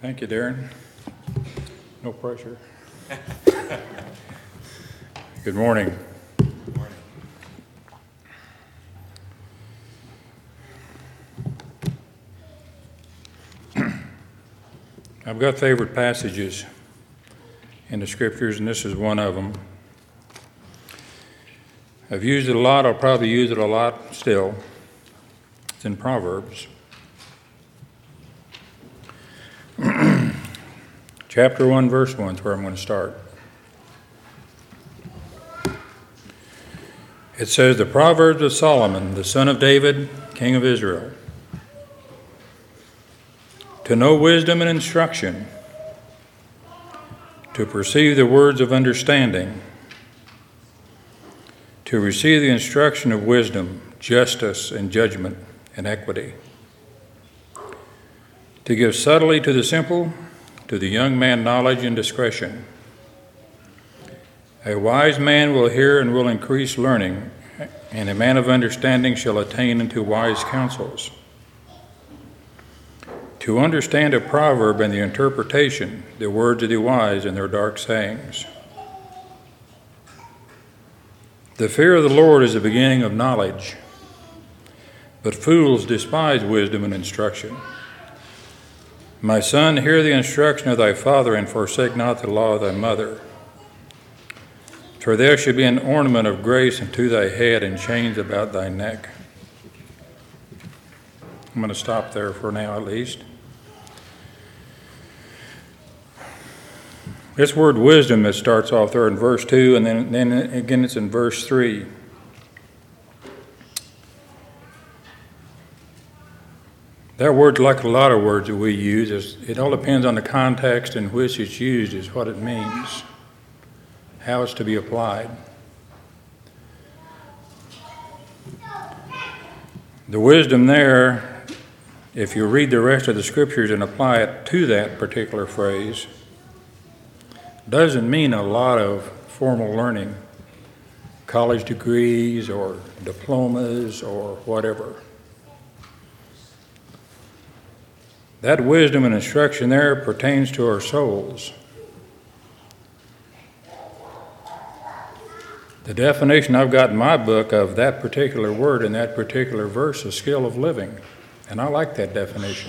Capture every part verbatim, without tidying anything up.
Thank you, Darren. No pressure. Good morning. Good morning. I've got favorite passages in the scriptures, and this is one of them. I've used it a lot. I'll probably use it a lot still. It's in Proverbs. Chapter one, verse one is where I'm going to start. It says, the Proverbs of Solomon, the son of David, king of Israel. To know wisdom and instruction, to perceive the words of understanding, to receive the instruction of wisdom, justice and judgment and equity, to give subtlety to the simple, to the young man knowledge and discretion. A wise man will hear and will increase learning, and a man of understanding shall attain unto wise counsels. To understand a proverb and the interpretation, the words of the wise and their dark sayings. The fear of the Lord is the beginning of knowledge, but fools despise wisdom and instruction. My son, hear the instruction of thy father, and forsake not the law of thy mother. For there should be an ornament of grace unto thy head, and chains about thy neck. I'm going to stop there for now, at least. This word wisdom that starts off there in verse two, and then, then again it's in verse three. That word's like a lot of words that we use. It all depends on the context in which it's used, is what it means, how it's to be applied. The wisdom there, if you read the rest of the scriptures and apply it to that particular phrase, doesn't mean a lot of formal learning, college degrees or diplomas or whatever. That wisdom and instruction there pertains to our souls. The definition I've got in my book of that particular word in that particular verse is skill of living, and I like that definition.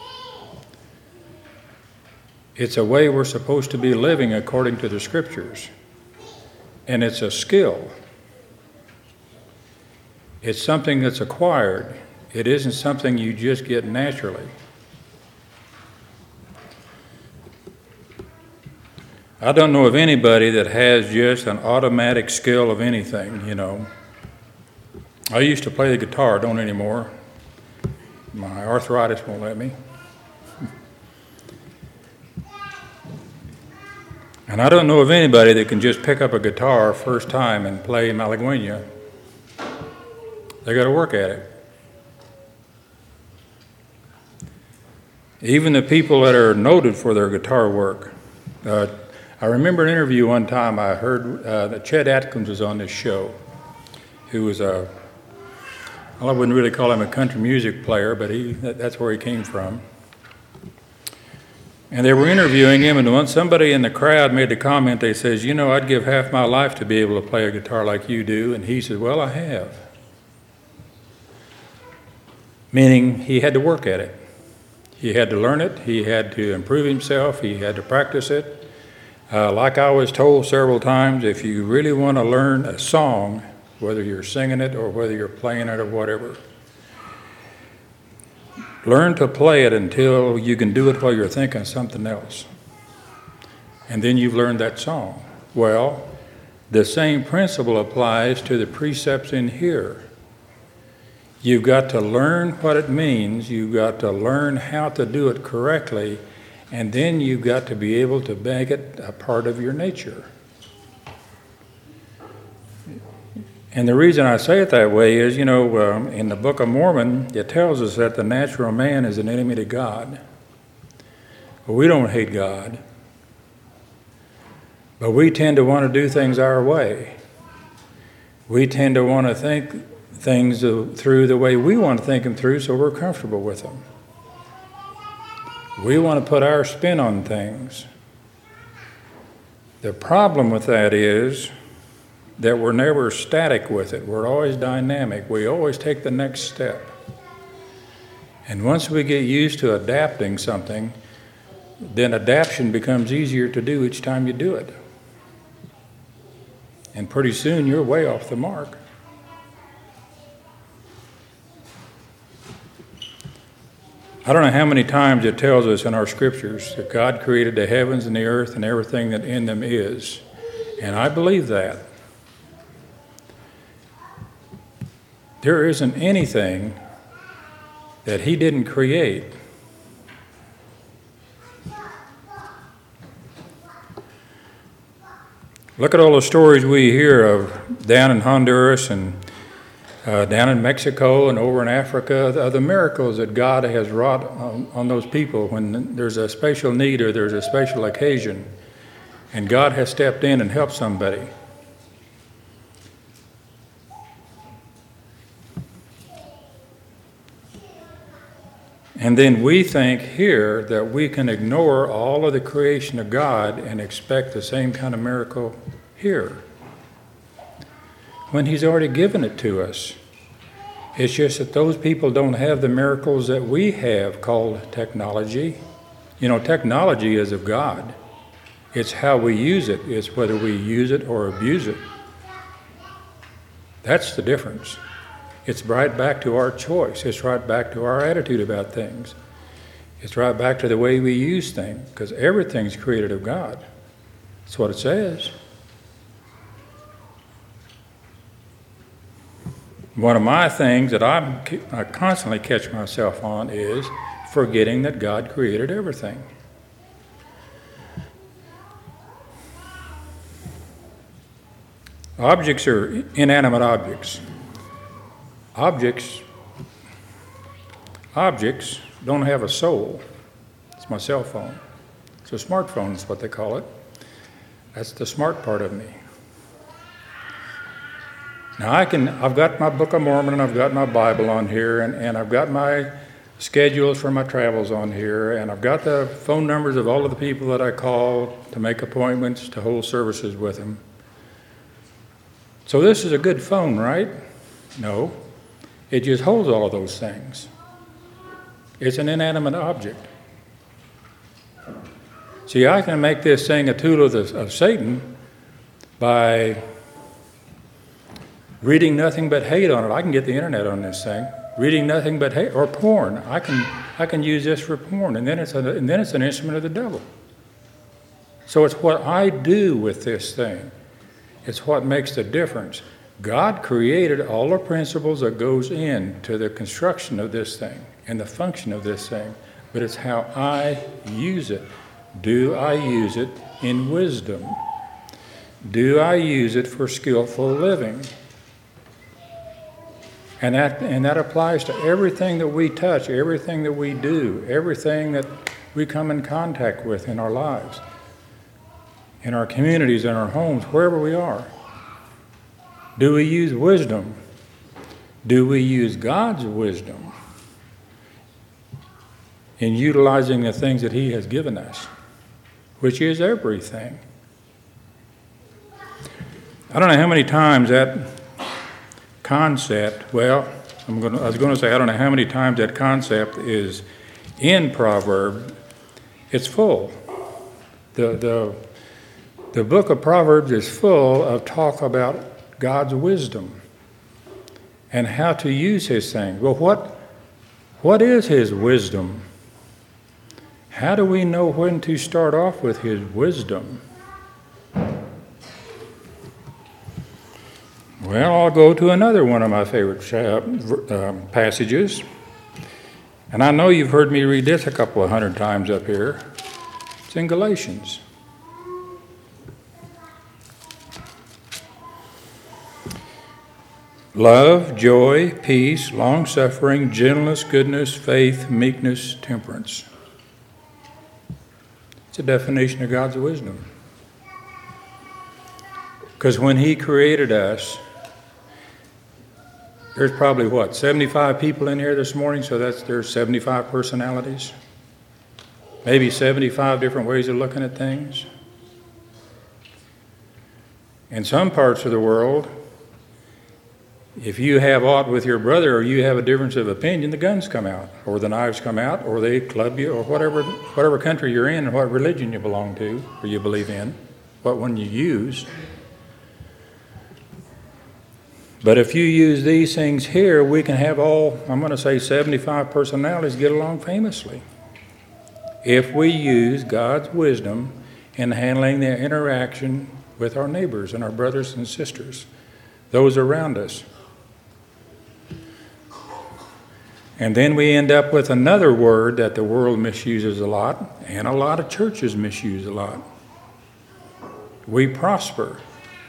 It's a way we're supposed to be living according to the scriptures, and it's a skill. It's something that's acquired. It isn't something you just get naturally. I don't know of anybody that has just an automatic skill of anything, you know. I used to play the guitar, don't anymore. My arthritis won't let me. And I don't know of anybody that can just pick up a guitar first time and play Malagueña. They got to work at it. Even the people that are noted for their guitar work. Uh, I remember an interview one time I heard uh, that Chet Atkins was on this show, who was a, well, I wouldn't really call him a country music player, but he that, that's where he came from. And they were interviewing him, and once somebody in the crowd made the comment, they says, you know, I'd give half my life to be able to play a guitar like you do. And he said, well, I have. Meaning he had to work at it. He had to learn it. He had to improve himself. He had to practice it. Uh, like I was told several times, if you really want to learn a song, whether you're singing it or whether you're playing it or whatever, learn to play it until you can do it while you're thinking something else. And then you've learned that song. Well, the same principle applies to the precepts in here. You've got to learn what it means. You've got to learn how to do it correctly. And then you've got to be able to make it a part of your nature. And the reason I say it that way is, you know, um, in the Book of Mormon, it tells us that the natural man is an enemy to God. But we don't hate God. But we tend to want to do things our way. We tend to want to think things through the way we want to think them through, so we're comfortable with them. We want to put our spin on things. The problem with that is that we're never static with it. We're always dynamic. We always take the next step. And once we get used to adapting something, then adaptation becomes easier to do each time you do it. And pretty soon you're way off the mark. I don't know how many times it tells us in our scriptures that God created the heavens and the earth and everything that in them is. And I believe that. There isn't anything that he didn't create. Look at all the stories we hear of down in Honduras and uh, down in Mexico and over in Africa, the, the miracles that God has wrought on, on those people when there's a special need or there's a special occasion, and God has stepped in and helped somebody. And then we think here that we can ignore all of the creation of God and expect the same kind of miracle here, when he's already given it to us. It's just that those people don't have the miracles that we have, called technology. You know, technology is of God. It's how we use it. It's whether we use it or abuse it. That's the difference. It's right back to our choice. It's right back to our attitude about things. It's right back to the way we use things, because everything's created of God. That's what it says. One of my things that I'm, I constantly catch myself on is forgetting that God created everything. Objects are inanimate objects. Objects, objects don't have a soul. It's my cell phone. It's a smartphone is what they call it. That's the smart part of me. Now I can, I've got my Book of Mormon and I've got my Bible on here, and, and I've got my schedules for my travels on here, and I've got the phone numbers of all of the people that I call to make appointments, to hold services with them. So this is a good phone, right? No. It just holds all of those things. It's an inanimate object. See, I can make this thing a tool of, the, of Satan by reading nothing but hate on it. I can get the internet on this thing. Reading nothing but hate, or porn. I can I can use this for porn, and then it's a, and then it's an instrument of the devil. So it's what I do with this thing. It's what makes the difference. God created all the principles that goes into the construction of this thing and the function of this thing, but it's how I use it. Do I use it in wisdom? Do I use it for skillful living? And that, and that applies to everything that we touch, everything that we do, everything that we come in contact with in our lives, in our communities, in our homes, wherever we are. Do we use wisdom? Do we use God's wisdom in utilizing the things that He has given us, which is everything? I don't know how many times that concept, well, I'm going to, I was going to say I don't know how many times that concept is in Proverbs. It's full. The, the, the book of Proverbs is full of talk about God's wisdom and how to use His thing. Well, what, what is His wisdom? How do we know when to start off with His wisdom? Well, I'll go to another one of my favorite uh, passages. And I know you've heard me read this a couple of hundred times up here. It's in Galatians. Love, joy, peace, long-suffering, gentleness, goodness, faith, meekness, temperance. It's a definition of God's wisdom. Because when He created us, there's probably, what, seventy-five people in here this morning, so that's there's seventy-five personalities. maybe seventy-five different ways of looking at things. In some parts of the world, if you have aught with your brother or you have a difference of opinion, the guns come out, or the knives come out, or they club you, or whatever whatever country you're in and what religion you belong to or you believe in, what one you use. But if you use these things here, we can have all, I'm going to say seventy-five personalities get along famously. If we use God's wisdom in handling the interaction with our neighbors and our brothers and sisters, those around us. And then we end up with another word that the world misuses a lot, and a lot of churches misuse a lot. We prosper.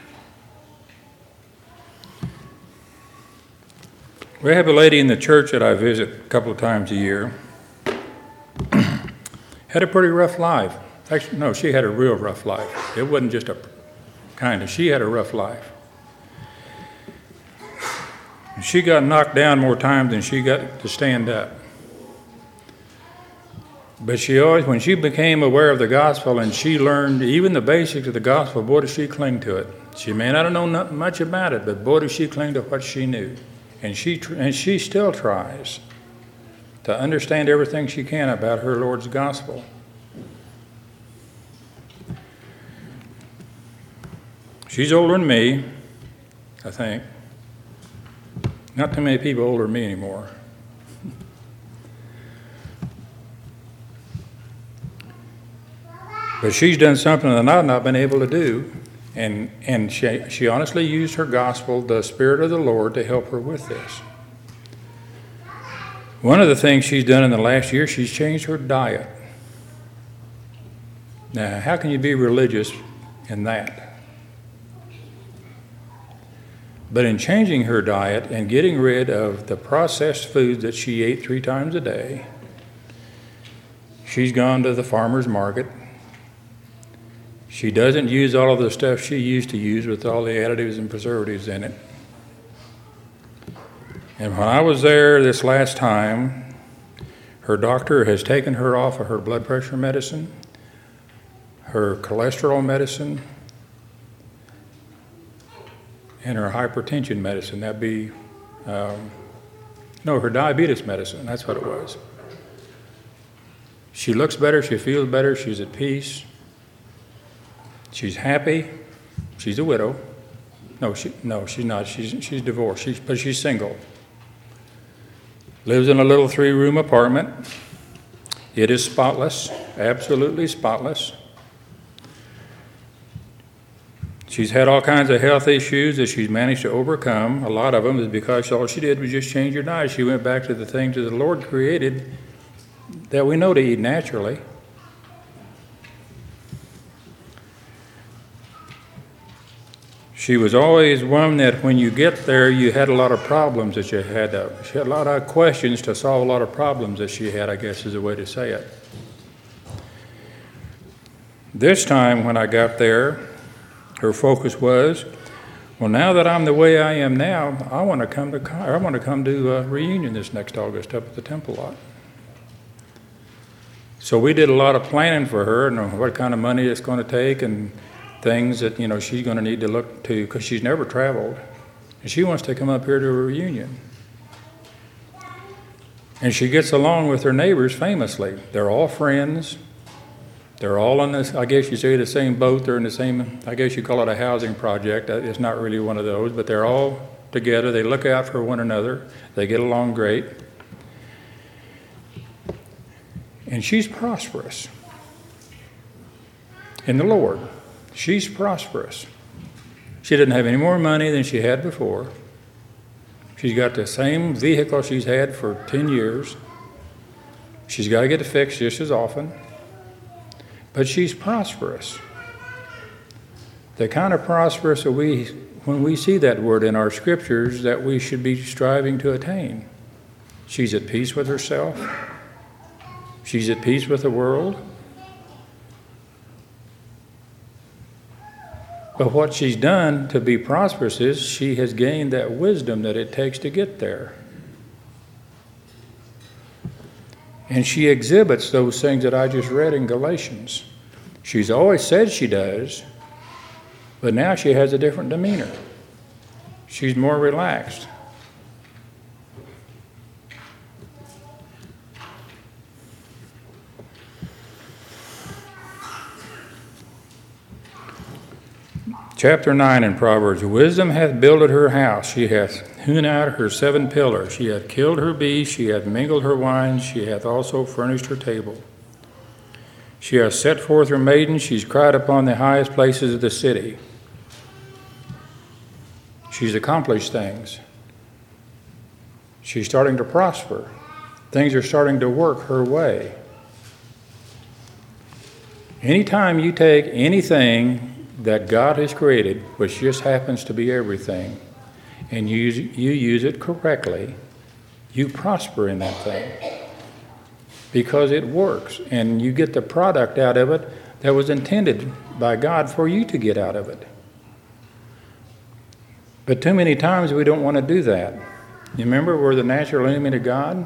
We have a lady in the church that I visit a couple of times a year. Had a pretty rough life. Actually, no, she had a real rough life. It wasn't just a kind of, she had a rough life. She got knocked down more times than she got to stand up. But she always, when she became aware of the gospel and she learned even the basics of the gospel, boy, did she cling to it. She may not have known not much about it, but boy, did she cling to what she knew. And she and she still tries to understand everything she can about her Lord's gospel. She's older than me, I think. Not too many people older than me anymore. But she's done something that I've not been able to do. And, and she, she honestly used her gospel, the Spirit of the Lord, to help her with this. One of the things she's done in the last year, she's changed her diet. Now, how can you be religious in that? But in changing her diet and getting rid of the processed foods that she ate three times a day, she's gone to the farmer's market. She doesn't use all of the stuff she used to use with all the additives and preservatives in it. And when I was there this last time, her doctor has taken her off of her blood pressure medicine, her cholesterol medicine, and her hypertension medicine. That'd be, um, no, her diabetes medicine. That's what it was. She looks better. She feels better. She's at peace. She's happy. She's a widow. No, she no, she's not. She's she's divorced. She's but she's single. Lives in a little three-room apartment. It is spotless, absolutely spotless. She's had all kinds of health issues that she's managed to overcome. A lot of them is because all she did was just change her diet. She went back to the things that the Lord created that we know to eat naturally. She was always one that when you get there, you had a lot of problems that you had to, she had a lot of questions to solve a lot of problems that she had, I guess is a way to say it. This time when I got there, her focus was, well, now that I'm the way I am now, I want to come to I want to come to a reunion this next August up at the Temple lot. So we did a lot of planning for her and what kind of money it's going to take and things that, you know, she's going to need to look to because she's never traveled. And she wants to come up here to a reunion. And she gets along with her neighbors famously. They're all friends. They're all in this, I guess you say, the same boat. They're in the same, I guess you call it a housing project. It's not really one of those, but they're all together. They look out for one another. They get along great. And she's prosperous in the Lord. She's prosperous. She doesn't have any more money than she had before. She's got the same vehicle she's had for ten years. She's got to get it fixed just as often. But she's prosperous. The kind of prosperous that we, when we see that word in our scriptures, that we should be striving to attain. She's at peace with herself. She's at peace with the world. But what she's done to be prosperous is she has gained that wisdom that it takes to get there. And she exhibits those things that I just read in Galatians. She's always said she does, but now she has a different demeanor. She's more relaxed. Chapter nine in Proverbs, wisdom hath builded her house, she hath hewn out her seven pillars, she hath killed her beasts, she hath mingled her wines, she hath also furnished her table. She hath set forth her maidens, she's cried upon the highest places of the city. She's accomplished things. She's starting to prosper. Things are starting to work her way. Anytime you take anything that God has created, which just happens to be everything, and you use, you use it correctly, you prosper in that thing because it works, and you get the product out of it that was intended by God for you to get out of it. But too many times we don't want to do that. You remember we're the natural enemy to God?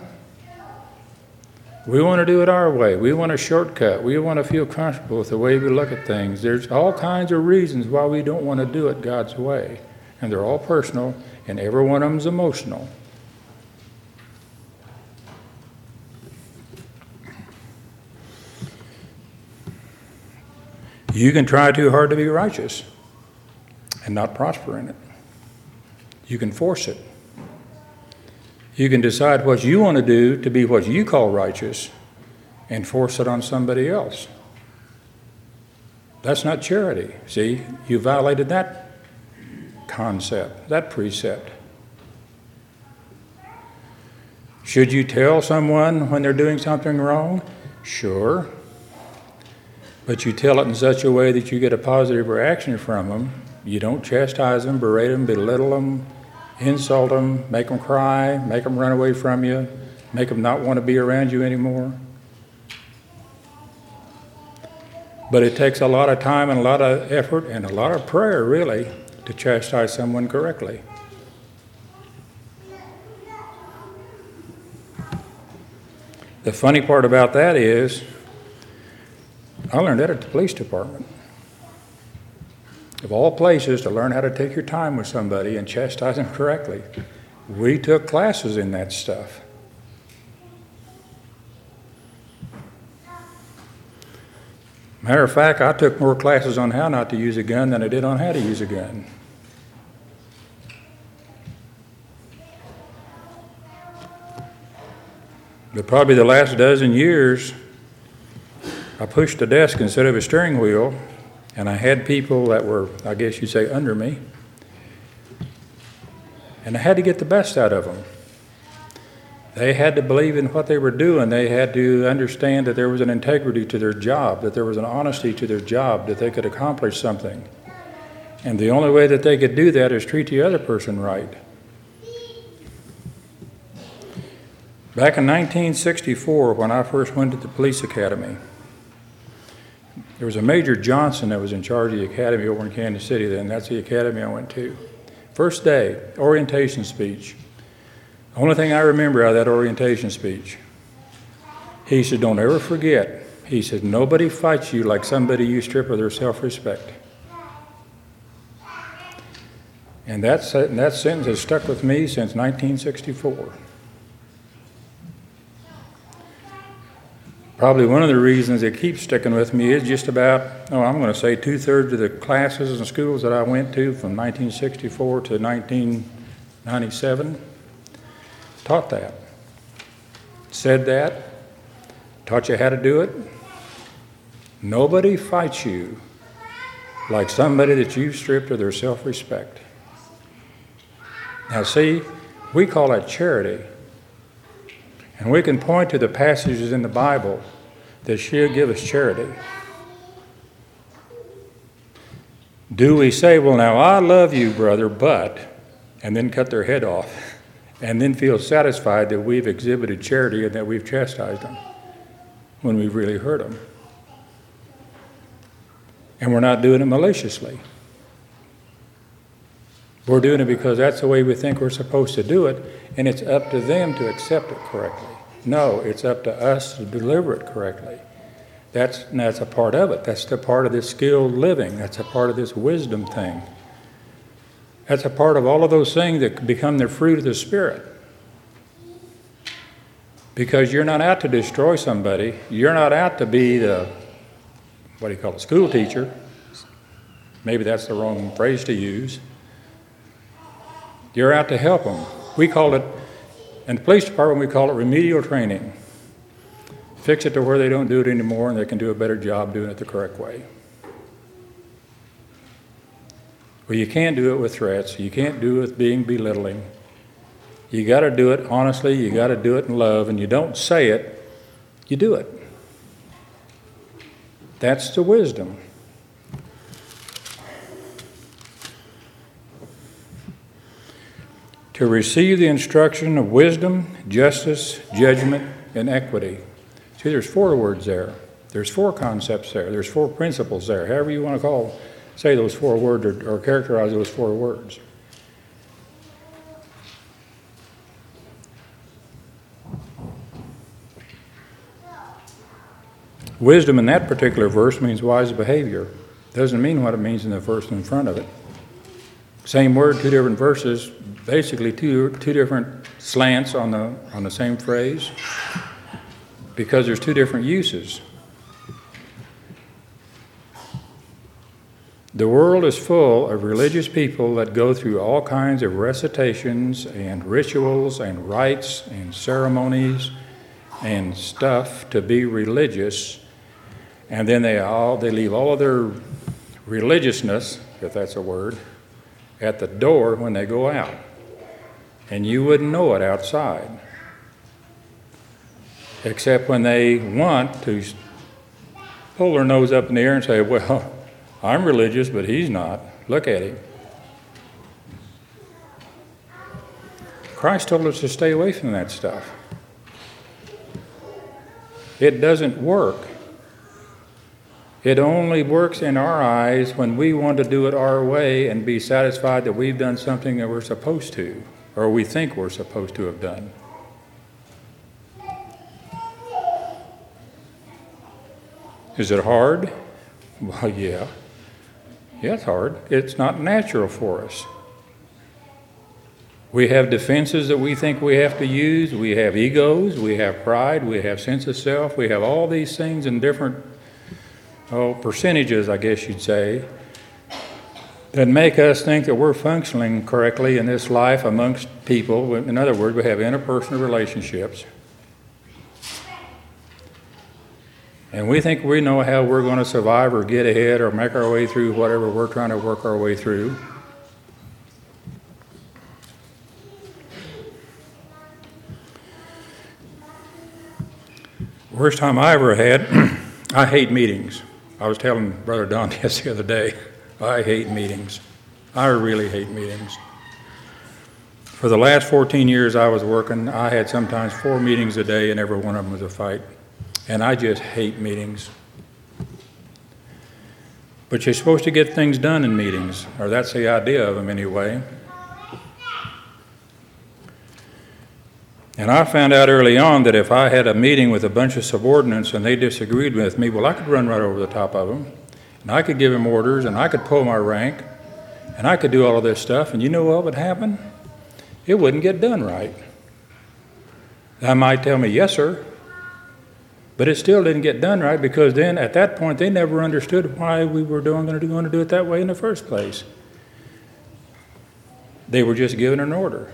We want to do it our way. We want a shortcut. We want to feel comfortable with the way we look at things. There's all kinds of reasons why we don't want to do it God's way. And they're all personal, and every one of them is emotional. You can try too hard to be righteous and not prosper in it. You can force it. You can decide what you want to do to be what you call righteous and force it on somebody else. That's not charity. See, you violated that concept, that precept. Should you tell someone when they're doing something wrong? Sure. But you tell it in such a way that you get a positive reaction from them. You don't chastise them, berate them, belittle them, insult them, make them cry, make them run away from you, make them not want to be around you anymore. But it takes a lot of time and a lot of effort and a lot of prayer, really, to chastise someone correctly. The funny part about that is, I learned that at the police department. Of all places to learn how to take your time with somebody and chastise them correctly. We took classes in that stuff. Matter of fact, I took more classes on how not to use a gun than I did on how to use a gun. But probably the last dozen years, I pushed a desk instead of a steering wheel. And I had people that were, I guess you'd say, under me. And I had to get the best out of them. They had to believe in what they were doing. They had to understand that there was an integrity to their job, that there was an honesty to their job, that they could accomplish something. And the only way that they could do that is treat the other person right. Back in nineteen sixty-four, when I first went to the police academy, there was a Major Johnson that was in charge of the academy over in Kansas City then. That's the academy I went to. First day, orientation speech. The only thing I remember out of that orientation speech, he said, don't ever forget. He said, nobody fights you like somebody you strip of their self-respect. And that, that sentence has stuck with me since nineteen sixty-four. Probably one of the reasons it keeps sticking with me is just about, oh, I'm going to say two-thirds of the classes and schools that I went to from nineteen sixty-four to nineteen ninety-seven taught that, said that, taught you how to do it. Nobody fights you like somebody that you've stripped of their self-respect. Now see, we call that charity. And we can point to the passages in the Bible that should give us charity. Do we say, well, now I love you, brother, but, and then cut their head off, and then feel satisfied that we've exhibited charity and that we've chastised them when we've really hurt them? And we're not doing it maliciously. We're doing it because that's the way we think we're supposed to do it, and it's up to them to accept it correctly. No, it's up to us to deliver it correctly. That's, that's a part of it. That's the part of this skilled living. That's a part of this wisdom thing. That's a part of all of those things that become the fruit of the Spirit. Because you're not out to destroy somebody. You're not out to be the, what do you call it, school teacher. Maybe that's the wrong phrase to use. You're out to help them. We call it, in the police department, we call it remedial training. Fix it to where they don't do it anymore and they can do a better job doing it the correct way. Well, you can't do it with threats. You can't do it with being belittling. You got to do it honestly. You got to do it in love. And you don't say it, you do it. That's the wisdom. To receive the instruction of wisdom, justice, judgment, and equity. See, there's four words there. There's four concepts there. There's four principles there. However you want to call, say those four words or, or characterize those four words. Wisdom in that particular verse means wise behavior. Doesn't mean what it means in the verse in front of it. Same word, two different verses, basically two two different slants on the on the same phrase, because there's two different uses. The world is full of religious people that go through all kinds of recitations and rituals and rites and ceremonies and stuff to be religious, and then they all they leave all of their religiousness, if that's a word, at the door when they go out. And you wouldn't know it outside. Except when they want to pull their nose up in the air and say, well, I'm religious, but he's not. Look at him. Christ told us to stay away from that stuff. It doesn't work. It only works in our eyes when we want to do it our way and be satisfied that we've done something that we're supposed to, or we think we're supposed to have done. Is it hard? Well, yeah. Yeah, it's hard. It's not natural for us. We have defenses that we think we have to use. We have egos. We have pride. We have sense of self. We have all these things in different oh, percentages, I guess you'd say, that make us think that we're functioning correctly in this life amongst people. In other words, we have interpersonal relationships. And we think we know how we're going to survive or get ahead or make our way through whatever we're trying to work our way through. Worst time I ever had, I hate meetings. I was telling Brother Don this the other day, I hate meetings. I really hate meetings. For the last fourteen years I was working, I had sometimes four meetings a day and every one of them was a fight. And I just hate meetings. But you're supposed to get things done in meetings, or that's the idea of them anyway. And I found out early on that if I had a meeting with a bunch of subordinates and they disagreed with me, well, I could run right over the top of them, and I could give them orders, and I could pull my rank, and I could do all of this stuff, and you know what would happen? It wouldn't get done right. They might tell me, yes, sir, but it still didn't get done right, because then at that point they never understood why we were doing, going to do, going to do it that way in the first place. They were just given an order.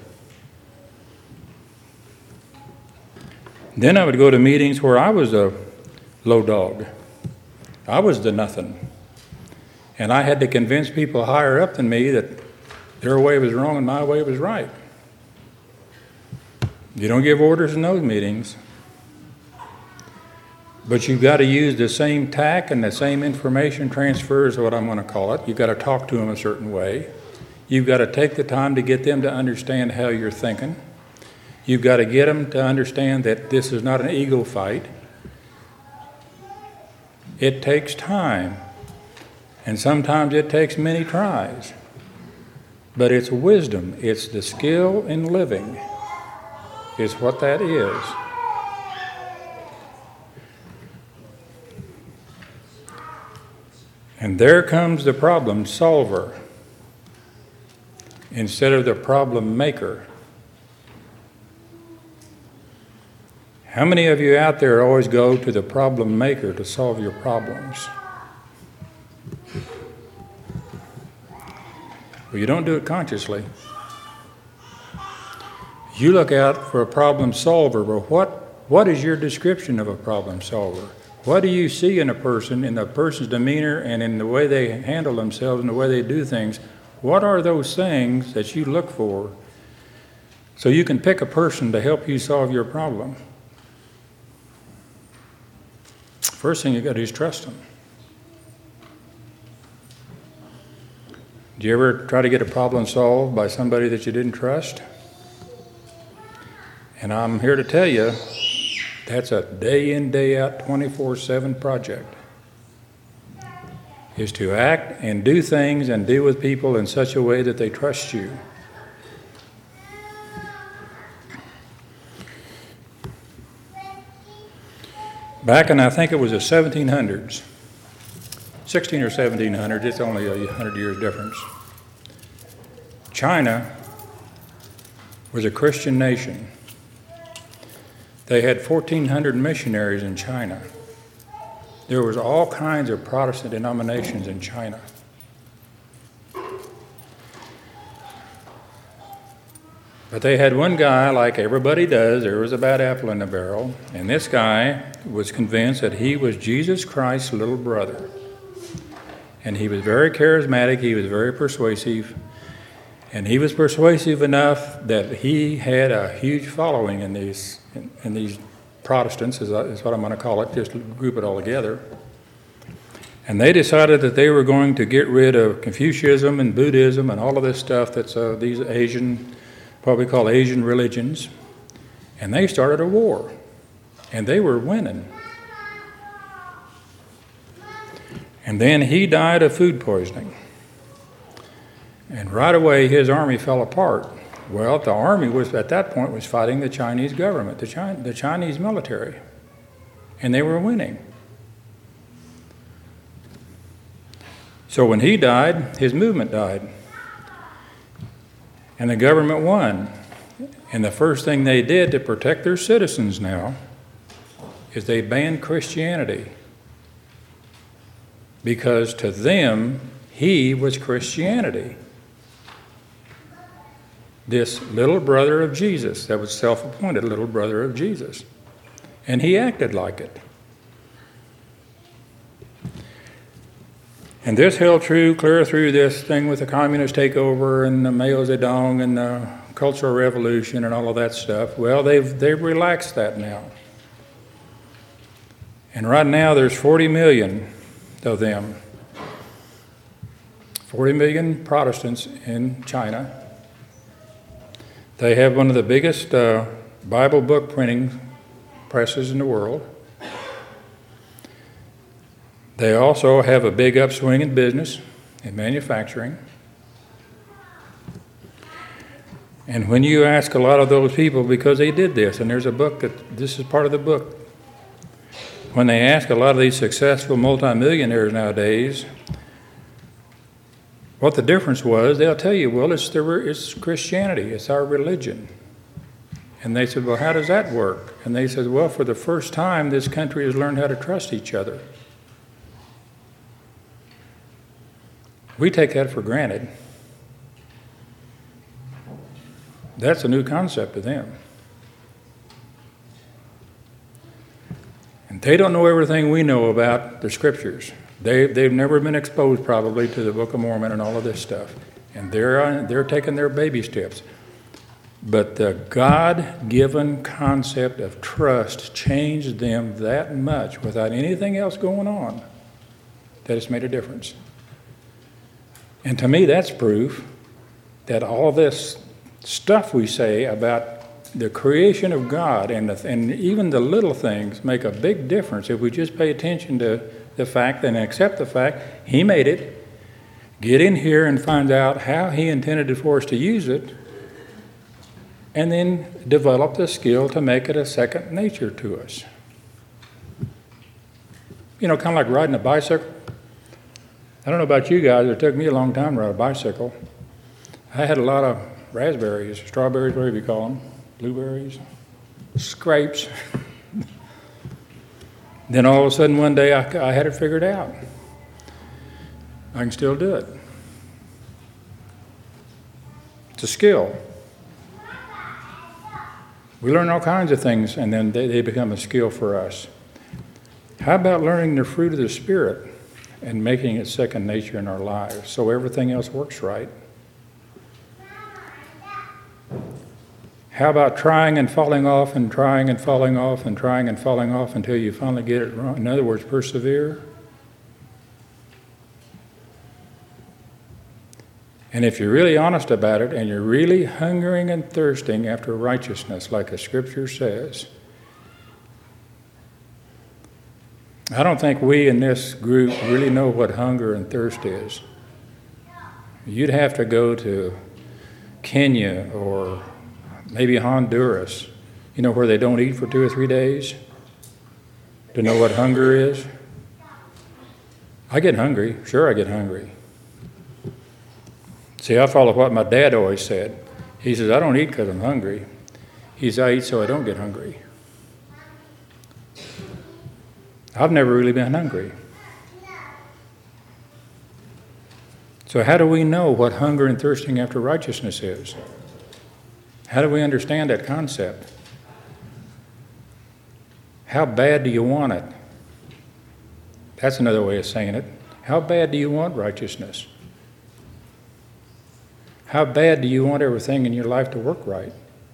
Then I would go to meetings where I was a low dog. I was the nothing. And I had to convince people higher up than me that their way was wrong and my way was right. You don't give orders in those meetings. But you've got to use the same tack and the same information transfer is what I'm going to call it. You've got to talk to them a certain way. You've got to take the time to get them to understand how you're thinking. You've got to get them to understand that this is not an ego fight. It takes time. And sometimes it takes many tries. But it's wisdom. It's the skill in living is what that is. And there comes the problem solver instead of the problem maker. How many of you out there always go to the problem maker to solve your problems? Well, you don't do it consciously. You look out for a problem solver. Well, what, what is your description of a problem solver? What do you see in a person, in a person's demeanor and in the way they handle themselves and the way they do things? What are those things that you look for so you can pick a person to help you solve your problem? First thing you got to do is trust them. Do you ever try to get a problem solved by somebody that you didn't trust? And I'm here to tell you, that's a day in, day out, twenty-four seven project. Is to act and do things and deal with people in such a way that they trust you. Back in, I think it was the seventeen hundreds, sixteen or seventeen hundreds, it's only a hundred years difference. China was a Christian nation. They had fourteen hundred missionaries in China. There was all kinds of Protestant denominations in China. But they had one guy, like everybody does, there was a bad apple in the barrel, and this guy was convinced that he was Jesus Christ's little brother. And he was very charismatic, he was very persuasive, and he was persuasive enough that he had a huge following in these, in, in these Protestants, is, is what I'm going to call it, just group it all together. And they decided that they were going to get rid of Confucianism and Buddhism and all of this stuff that's uh, these Asian, what we call Asian religions. And they started a war. And they were winning. And then he died of food poisoning. And right away his army fell apart. Well, the army was at that point was fighting the Chinese government, the, Chi- the Chinese military. And they were winning. So when he died, his movement died. And the government won. And the first thing they did to protect their citizens now is they banned Christianity. Because to them, he was Christianity. This little brother of Jesus, that was self-appointed little brother of Jesus. And he acted like it. And this held true clear through this thing with the communist takeover and the Mao Zedong and the Cultural Revolution and all of that stuff. Well, they've, they've relaxed that now. And right now there's forty million of them. forty million Protestants in China. They have one of the biggest uh, Bible book printing presses in the world. They also have a big upswing in business, in manufacturing. And when you ask a lot of those people, because they did this, and there's a book that, this is part of the book. When they ask a lot of these successful multimillionaires nowadays what the difference was, they'll tell you, well, it's, the, it's Christianity, it's our religion. And they said, well, how does that work? And they said, well, for the first time, this country has learned how to trust each other. We take that for granted. That's a new concept to them. And they don't know everything we know about the scriptures. They, they've never been exposed probably to the Book of Mormon and all of this stuff. And they're, they're taking their baby steps. But the God-given concept of trust changed them that much without anything else going on that it's made a difference. And to me, that's proof that all this stuff we say about the creation of God and, the, and even the little things make a big difference if we just pay attention to the fact and accept the fact He made it, get in here and find out how He intended for us to use it, and then develop the skill to make it a second nature to us. You know, kind of like riding a bicycle. I don't know about you guys, it took me a long time to ride a bicycle. I had a lot of raspberries, strawberries, whatever you call them, blueberries, scrapes. Then all of a sudden one day I, I had it figured out. I can still do it. It's a skill. We learn all kinds of things and then they, they become a skill for us. How about learning the fruit of the Spirit and making it second nature in our lives so everything else works right? How about trying and falling off and trying and falling off and trying and falling off until you finally get it wrong? In other words, persevere. And if you're really honest about it and you're really hungering and thirsting after righteousness, like the Scripture says, I don't think we in this group really know what hunger and thirst is. You'd have to go to Kenya or maybe Honduras, you know, where they don't eat for two or three days, to know what hunger is. I get hungry. Sure, I get hungry. See, I follow what my dad always said. He says, I don't eat because I'm hungry. He says, I eat so I don't get hungry. I've never really been hungry. So how do we know what hunger and thirsting after righteousness is? How do we understand that concept? How bad do you want it? That's another way of saying it. How bad do you want righteousness? How bad do you want everything in your life to work right?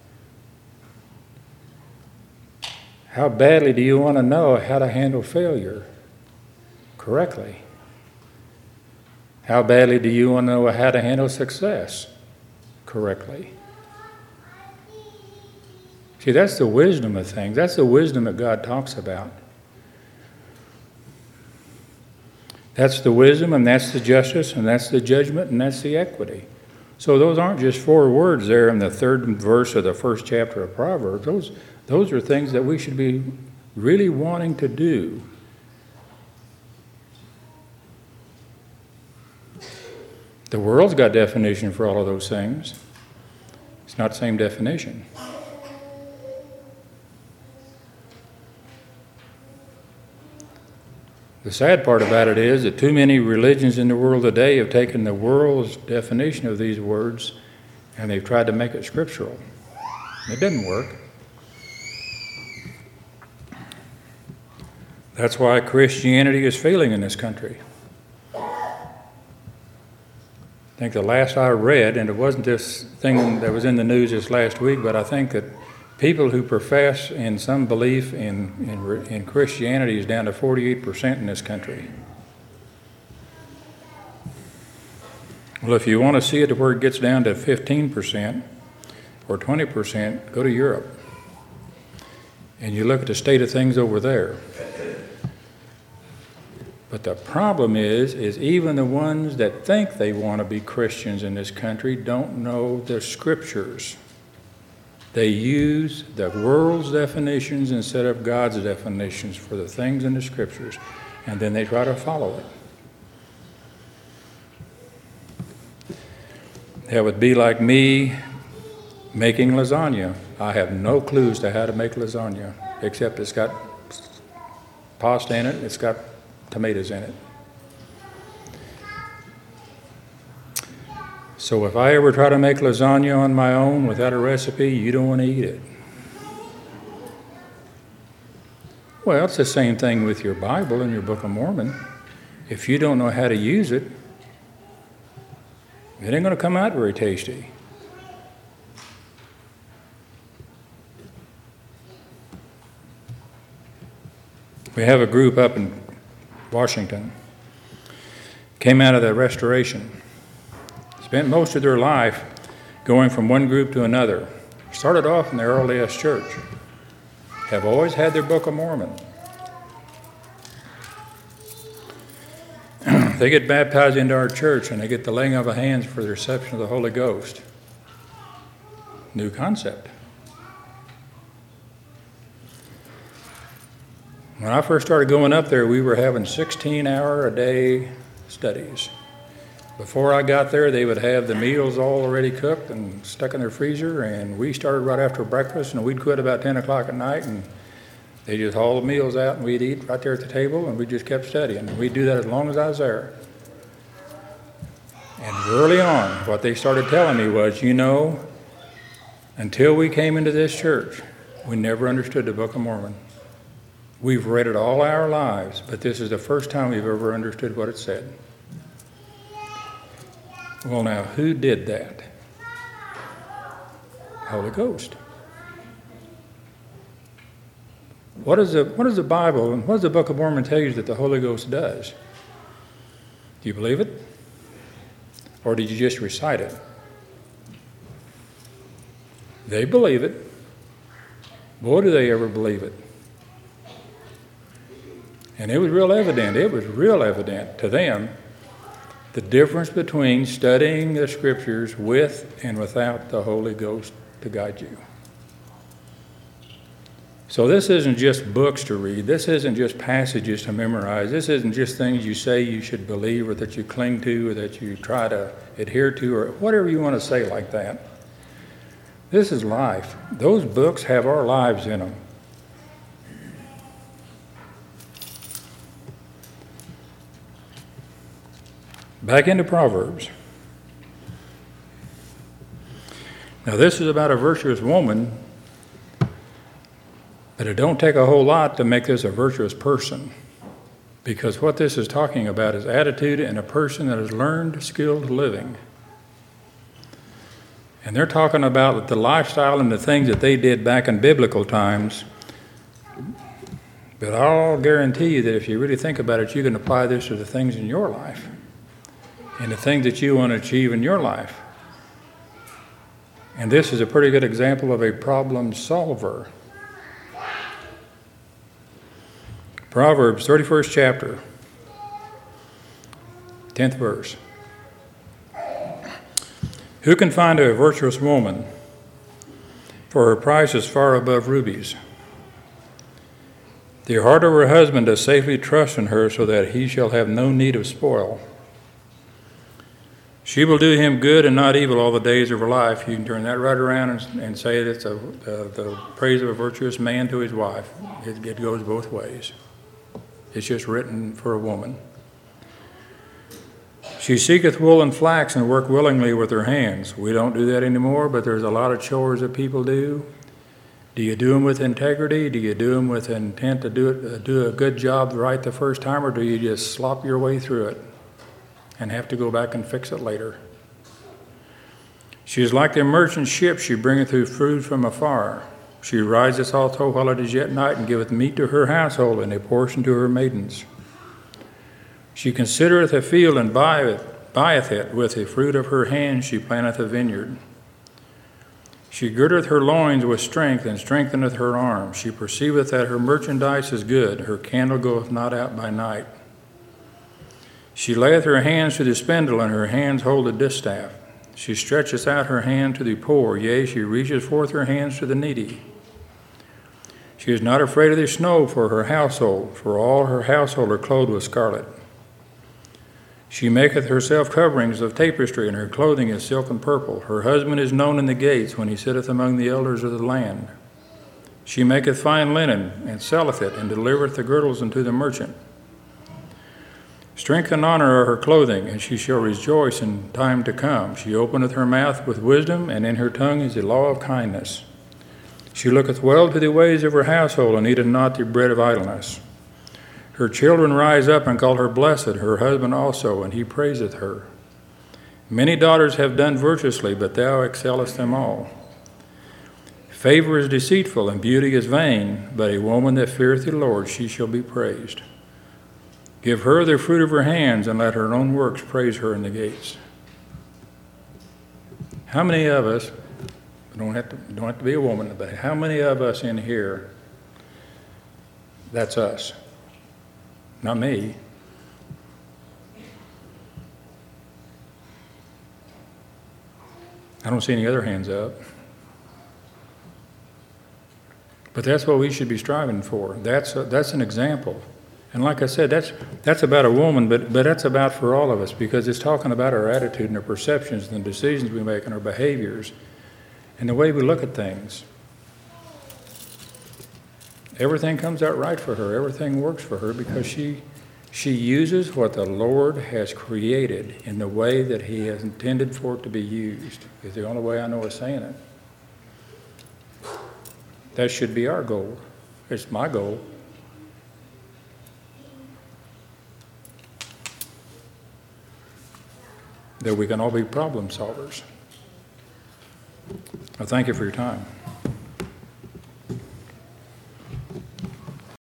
How badly do you want to know how to handle failure correctly? How badly do you want to know how to handle success correctly? See, that's the wisdom of things. That's the wisdom that God talks about. That's the wisdom, and that's the justice, and that's the judgment, and that's the equity. So those aren't just four words there in the third verse of the first chapter of Proverbs. Those, those are things that we should be really wanting to do. The world's got definition for all of those things. It's not the same definition. The sad part about it is that too many religions in the world today have taken the world's definition of these words and they've tried to make it scriptural. It didn't work. That's why Christianity is failing in this country. I think the last I read, and it wasn't this thing that was in the news this last week, but I think that people who profess in some belief in, in, in Christianity is down to forty-eight percent in this country. Well, if you want to see it to where it gets down to fifteen percent or twenty percent, go to Europe. And you look at the state of things over there. But the problem is, is even the ones that think they want to be Christians in this country don't know the Scriptures. They use the world's definitions instead of God's definitions for the things in the Scriptures, and then they try to follow it. That would be like me making lasagna. I have no clue as to how to make lasagna, except it's got pasta in it, it's got tomatoes in it. So if I ever try to make lasagna on my own without a recipe, you don't want to eat it. Well, it's the same thing with your Bible and your Book of Mormon. If you don't know how to use it, it ain't going to come out very tasty. We have a group up in Washington, came out of the Restoration. Spent most of their life going from one group to another. Started off in the R L D S church. Have always had their Book of Mormon. They get baptized into our church and they get the laying of the hands for the reception of the Holy Ghost. New concept. When I first started going up there, we were having sixteen hour a day studies. Before I got there, they would have the meals all already cooked and stuck in their freezer, and we started right after breakfast, and we'd quit about ten o'clock at night, and they just hauled the meals out, and we'd eat right there at the table, and we just kept studying. We'd do that as long as I was there. And early on, what they started telling me was, you know, until we came into this church, we never understood the Book of Mormon. We've read it all our lives, but this is the first time we've ever understood what it said. Well, now, who did that? Holy Ghost. What is the, what does the Bible and what does the Book of Mormon tell you that the Holy Ghost does? Do you believe it? Or did you just recite it? They believe it. Boy, do they ever believe it. And it was real evident, it was real evident to them the difference between studying the Scriptures with and without the Holy Ghost to guide you. So this isn't just books to read. This isn't just passages to memorize. This isn't just things you say you should believe or that you cling to or that you try to adhere to or whatever you want to say like that. This is life. Those books have our lives in them. Back into Proverbs. Now this is about a virtuous woman, but it don't take a whole lot to make this a virtuous person. Because what this is talking about is attitude in a person that has learned skilled living. And they're talking about the lifestyle and the things that they did back in biblical times. But I'll guarantee you that if you really think about it, you can apply this to the things in your life and the things that you want to achieve in your life. And this is a pretty good example of a problem solver. Proverbs thirty-first chapter, tenth verse. Who can find a virtuous woman? For her price is far above rubies. The heart of her husband does safely trust in her, so that he shall have no need of spoil. She will do him good and not evil all the days of her life. You can turn that right around and, and say that's a, uh, the praise of a virtuous man to his wife. It, it goes both ways. It's just written for a woman. She seeketh wool and flax and work willingly with her hands. We don't do that anymore, but there's a lot of chores that people do. Do you do them with integrity? Do you do them with intent to do it, uh, do a good job right the first time, or do you just slop your way through it and have to go back and fix it later? She is like the merchant ship, she bringeth her food from afar. She riseth also while it is yet night, and giveth meat to her household, and a portion to her maidens. She considereth a field, and buyeth, buyeth it. With the fruit of her hands she planteth a vineyard. She girdeth her loins with strength, and strengtheneth her arms. She perceiveth that her merchandise is good, her candle goeth not out by night. She layeth her hands to the spindle, and her hands hold a distaff. She stretcheth out her hand to the poor, yea, she reacheth forth her hands to the needy. She is not afraid of the snow for her household, for all her household are clothed with scarlet. She maketh herself coverings of tapestry, and her clothing is silk and purple. Her husband is known in the gates, when he sitteth among the elders of the land. She maketh fine linen, and selleth it, and delivereth the girdles unto the merchant. Strength and honor are her clothing, and she shall rejoice in time to come. She openeth her mouth with wisdom, and in her tongue is the law of kindness. She looketh well to the ways of her household, and eateth not the bread of idleness. Her children rise up and call her blessed, her husband also, and he praiseth her. Many daughters have done virtuously, but thou excellest them all. Favor is deceitful, and beauty is vain, but a woman that feareth the Lord, she shall be praised. Give her the fruit of her hands, and let her own works praise her in the gates. How many of us, don't have to, don't have to be a woman, but how many of us in here, that's us? Not me. I don't see any other hands up. But that's what we should be striving for. That's a, that's an example. And like I said, that's, that's about a woman, but, but that's about for all of us, because it's talking about our attitude and our perceptions and the decisions we make and our behaviors and the way we look at things. Everything comes out right for her. Everything works for her because she, she uses what the Lord has created in the way that He has intended for it to be used. Is the only way I know of saying it. That should be our goal. It's my goal. That we can all be problem solvers. I thank you for your time.